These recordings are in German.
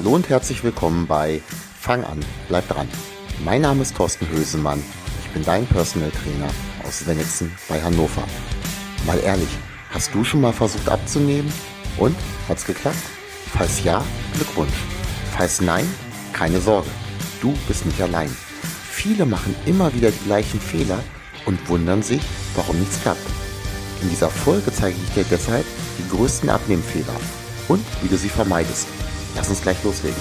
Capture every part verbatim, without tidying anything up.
Hallo und herzlich willkommen bei Fang an, bleib dran. Mein Name ist Thorsten Hösemann. Ich bin dein Personal Trainer aus Wennitzen bei Hannover. Mal ehrlich, hast du schon mal versucht abzunehmen? Und? Hat's geklappt? Falls ja, Glückwunsch. Falls nein, keine Sorge. Du bist nicht allein. Viele machen immer wieder die gleichen Fehler und wundern sich, warum nichts klappt. In dieser Folge zeige ich dir deshalb die größten Abnehmfehler und wie du sie vermeidest. Lass uns gleich loslegen.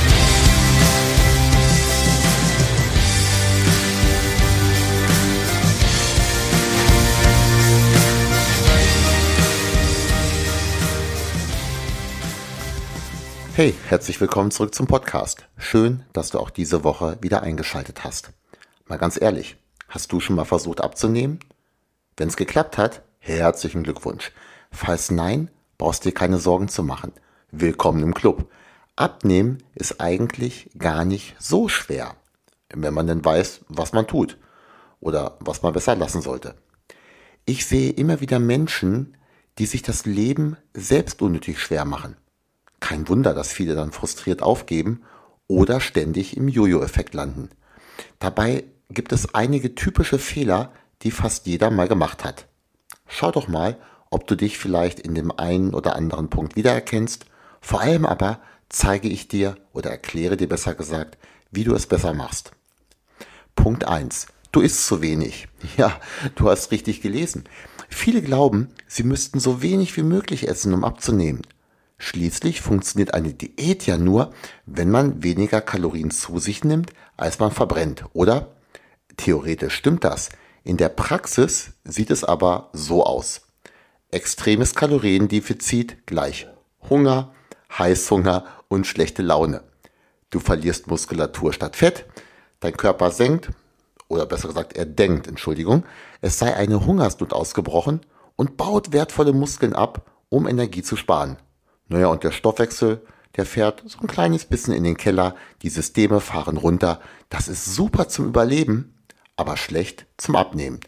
Hey, herzlich willkommen zurück zum Podcast. Schön, dass du auch diese Woche wieder eingeschaltet hast. Mal ganz ehrlich, hast du schon mal versucht abzunehmen? Wenn es geklappt hat, herzlichen Glückwunsch. Falls nein, brauchst dir keine Sorgen zu machen. Willkommen im Club. Abnehmen ist eigentlich gar nicht so schwer, wenn man denn weiß, was man tut oder was man besser lassen sollte. Ich sehe immer wieder Menschen, die sich das Leben selbst unnötig schwer machen. Kein Wunder, dass viele dann frustriert aufgeben oder ständig im Jojo-Effekt landen. Dabei gibt es einige typische Fehler, die fast jeder mal gemacht hat. Schau doch mal, ob du dich vielleicht in dem einen oder anderen Punkt wiedererkennst. Vor allem aber zeige ich dir oder erkläre dir besser gesagt, wie du es besser machst. Punkt eins. Du isst zu wenig. Ja, du hast richtig gelesen. Viele glauben, sie müssten so wenig wie möglich essen, um abzunehmen. Schließlich funktioniert eine Diät ja nur, wenn man weniger Kalorien zu sich nimmt, als man verbrennt, oder? Theoretisch stimmt das. In der Praxis sieht es aber so aus. Extremes Kaloriendefizit gleich Hunger, Heißhunger und schlechte Laune. Du verlierst Muskulatur statt Fett, dein Körper senkt, oder besser gesagt, er denkt, Entschuldigung, es sei eine Hungersnot ausgebrochen und baut wertvolle Muskeln ab, um Energie zu sparen. Naja, und der Stoffwechsel, der fährt so ein kleines bisschen in den Keller, die Systeme fahren runter. Das ist super zum Überleben, aber schlecht zum Abnehmen.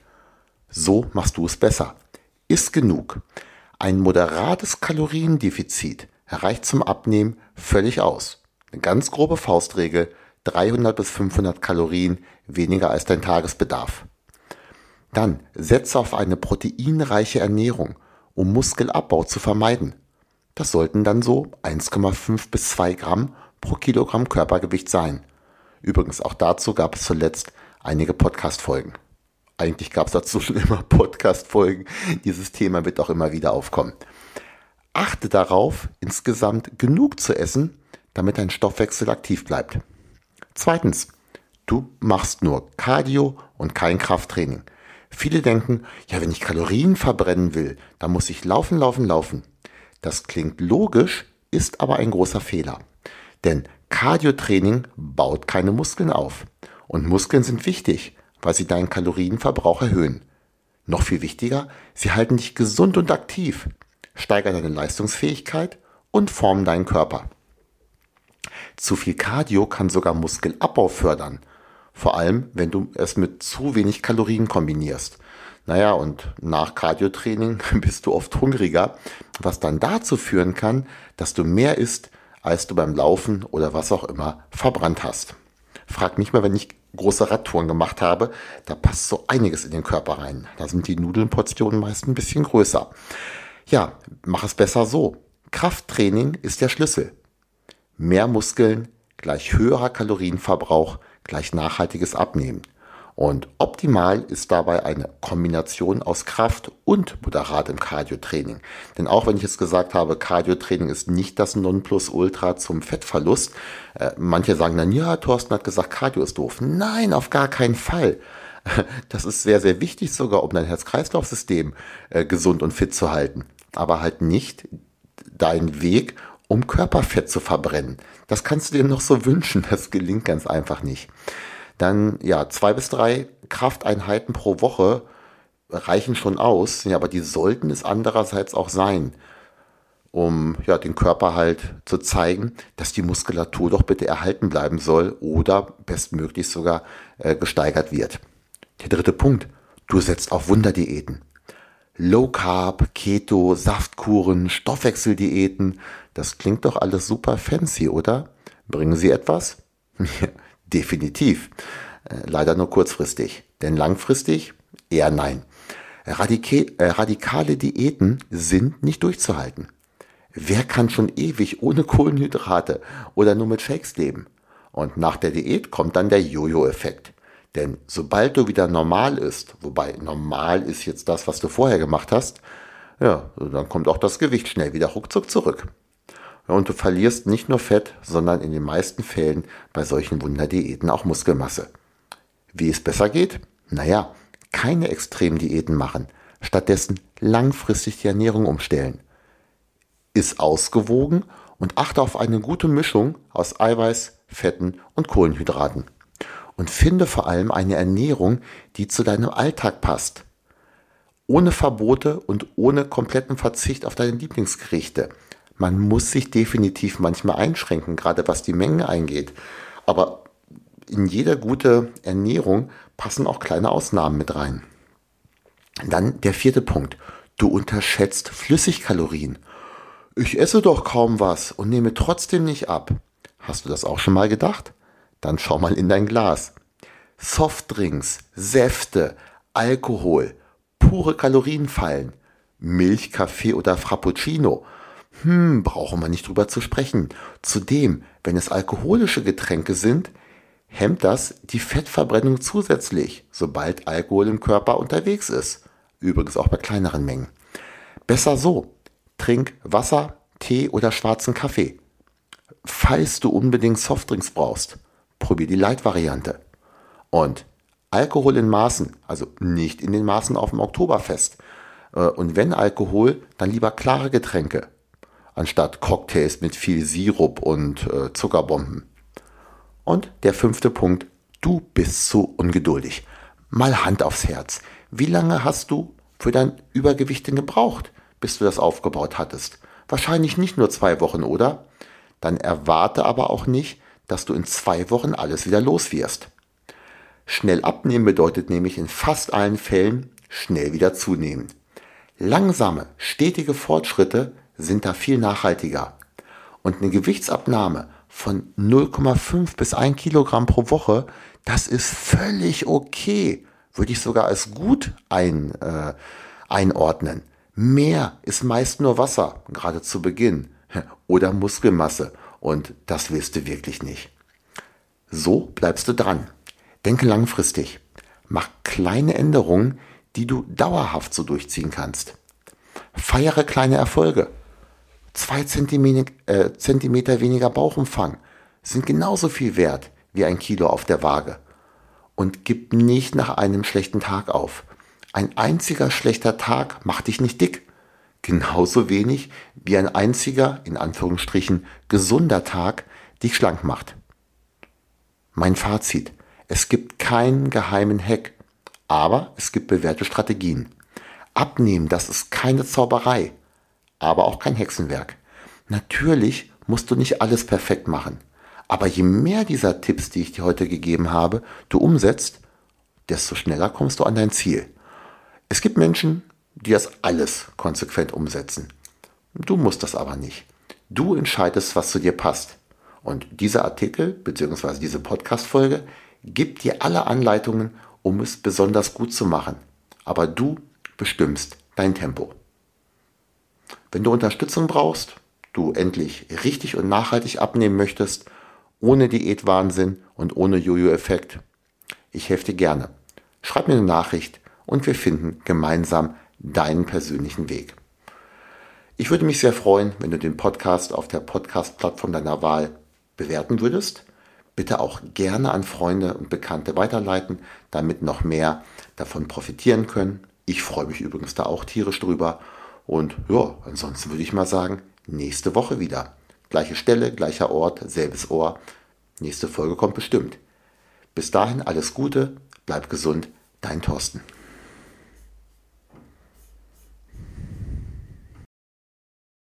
So machst du es besser. Iss genug. Ein moderates Kaloriendefizit reicht zum Abnehmen völlig aus. Eine ganz grobe Faustregel, dreihundert bis fünfhundert Kalorien weniger als dein Tagesbedarf. Dann setze auf eine proteinreiche Ernährung, um Muskelabbau zu vermeiden. Das sollten dann so eins Komma fünf bis zwei Gramm pro Kilogramm Körpergewicht sein. Übrigens, auch dazu gab es zuletzt einige Podcast-Folgen. Eigentlich gab es dazu schon immer Podcast-Folgen. Dieses Thema wird auch immer wieder aufkommen. Achte darauf, insgesamt genug zu essen, damit dein Stoffwechsel aktiv bleibt. Zweitens, du machst nur Cardio und kein Krafttraining. Viele denken, ja, wenn ich Kalorien verbrennen will, dann muss ich laufen, laufen, laufen. Das klingt logisch, ist aber ein großer Fehler. Denn Cardio-Training baut keine Muskeln auf. Und Muskeln sind wichtig, weil sie deinen Kalorienverbrauch erhöhen. Noch viel wichtiger, sie halten dich gesund und aktiv, steigern deine Leistungsfähigkeit und formen deinen Körper. Zu viel Cardio kann sogar Muskelabbau fördern, vor allem wenn du es mit zu wenig Kalorien kombinierst. Naja, und nach Cardio-Training bist du oft hungriger, was dann dazu führen kann, dass du mehr isst, als du beim Laufen oder was auch immer verbrannt hast. Frag mich mal, wenn ich große Radtouren gemacht habe, da passt so einiges in den Körper rein. Da sind die Nudelnportionen meist ein bisschen größer. Ja, mach es besser so. Krafttraining ist der Schlüssel. Mehr Muskeln gleich höherer Kalorienverbrauch gleich nachhaltiges Abnehmen. Und optimal ist dabei eine Kombination aus Kraft und moderatem Cardio-Training. Denn auch wenn ich jetzt gesagt habe, Cardio-Training ist nicht das Nonplusultra zum Fettverlust, äh, manche sagen dann, ja, Thorsten hat gesagt, Cardio ist doof. Nein, auf gar keinen Fall. Das ist sehr, sehr wichtig sogar, um dein Herz-Kreislauf-System äh, gesund und fit zu halten. Aber halt nicht dein Weg, um Körperfett zu verbrennen. Das kannst du dir noch so wünschen, das gelingt ganz einfach nicht. Dann, ja, zwei bis drei Krafteinheiten pro Woche reichen schon aus, ja, aber die sollten es andererseits auch sein, um ja, den Körper halt zu zeigen, dass die Muskulatur doch bitte erhalten bleiben soll oder bestmöglich sogar äh, gesteigert wird. Der dritte Punkt, du setzt auf Wunderdiäten. Low Carb, Keto, Saftkuren, Stoffwechseldiäten, das klingt doch alles super fancy, oder? Bringen sie etwas? Definitiv. Äh, leider nur kurzfristig. Denn langfristig eher nein. Radike, äh, radikale Diäten sind nicht durchzuhalten. Wer kann schon ewig ohne Kohlenhydrate oder nur mit Shakes leben? Und nach der Diät kommt dann der Jojo-Effekt. Denn sobald du wieder normal isst, wobei normal ist jetzt das, was du vorher gemacht hast, ja, dann kommt auch das Gewicht schnell wieder ruckzuck zurück. Und du verlierst nicht nur Fett, sondern in den meisten Fällen bei solchen Wunderdiäten auch Muskelmasse. Wie es besser geht? Naja, keine Extremdiäten machen, stattdessen langfristig die Ernährung umstellen. Iss ausgewogen und achte auf eine gute Mischung aus Eiweiß, Fetten und Kohlenhydraten. Und finde vor allem eine Ernährung, die zu deinem Alltag passt. Ohne Verbote und ohne kompletten Verzicht auf deine Lieblingsgerichte. Man muss sich definitiv manchmal einschränken, gerade was die Mengen eingeht. Aber in jede gute Ernährung passen auch kleine Ausnahmen mit rein. Dann der vierte Punkt. Du unterschätzt Flüssigkalorien. Ich esse doch kaum was und nehme trotzdem nicht ab. Hast du das auch schon mal gedacht? Dann schau mal in dein Glas. Softdrinks, Säfte, Alkohol, pure Kalorienfallen, Milch, Kaffee oder Frappuccino. Hm, brauchen wir nicht drüber zu sprechen. Zudem, wenn es alkoholische Getränke sind, hemmt das die Fettverbrennung zusätzlich, sobald Alkohol im Körper unterwegs ist. Übrigens auch bei kleineren Mengen. Besser so. Trink Wasser, Tee oder schwarzen Kaffee. Falls du unbedingt Softdrinks brauchst, probier die Light-Variante. Und Alkohol in Maßen, also nicht in den Maßen auf dem Oktoberfest. Und wenn Alkohol, dann lieber klare Getränke, anstatt Cocktails mit viel Sirup und äh, Zuckerbomben. Und der fünfte Punkt, du bist zu ungeduldig. Mal Hand aufs Herz. Wie lange hast du für dein Übergewicht denn gebraucht, bis du das aufgebaut hattest? Wahrscheinlich nicht nur zwei Wochen, oder? Dann erwarte aber auch nicht, dass du in zwei Wochen alles wieder los wirst. Schnell abnehmen bedeutet nämlich in fast allen Fällen schnell wieder zunehmen. Langsame, stetige Fortschritte sind da viel nachhaltiger. Und eine Gewichtsabnahme von null Komma fünf bis ein Kilogramm pro Woche, das ist völlig okay. Würde ich sogar als gut ein, äh, einordnen. Mehr ist meist nur Wasser, gerade zu Beginn. Oder Muskelmasse. Und das willst du wirklich nicht. So bleibst du dran. Denke langfristig. Mach kleine Änderungen, die du dauerhaft so durchziehen kannst. Feiere kleine Erfolge. Zwei Zentimeter, äh, Zentimeter weniger Bauchumfang sind genauso viel wert wie ein Kilo auf der Waage. Und gib nicht nach einem schlechten Tag auf. Ein einziger schlechter Tag macht dich nicht dick. Genauso wenig wie ein einziger, in Anführungsstrichen, gesunder Tag dich schlank macht. Mein Fazit. Es gibt keinen geheimen Hack, aber es gibt bewährte Strategien. Abnehmen, das ist keine Zauberei, aber auch kein Hexenwerk. Natürlich musst du nicht alles perfekt machen, aber je mehr dieser Tipps, die ich dir heute gegeben habe, du umsetzt, desto schneller kommst du an dein Ziel. Es gibt Menschen, die das alles konsequent umsetzen. Du musst das aber nicht. Du entscheidest, was zu dir passt. Und dieser Artikel bzw. diese Podcast-Folge gibt dir alle Anleitungen, um es besonders gut zu machen. Aber du bestimmst dein Tempo. Wenn du Unterstützung brauchst, du endlich richtig und nachhaltig abnehmen möchtest, ohne Diätwahnsinn und ohne Jojo-Effekt, ich helfe dir gerne. Schreib mir eine Nachricht und wir finden gemeinsam deinen persönlichen Weg. Ich würde mich sehr freuen, wenn du den Podcast auf der Podcast-Plattform deiner Wahl bewerten würdest. Bitte auch gerne an Freunde und Bekannte weiterleiten, damit noch mehr davon profitieren können. Ich freue mich übrigens da auch tierisch drüber. Und ja, ansonsten würde ich mal sagen, nächste Woche wieder. Gleiche Stelle, gleicher Ort, selbes Ohr. Nächste Folge kommt bestimmt. Bis dahin alles Gute, bleib gesund, dein Thorsten.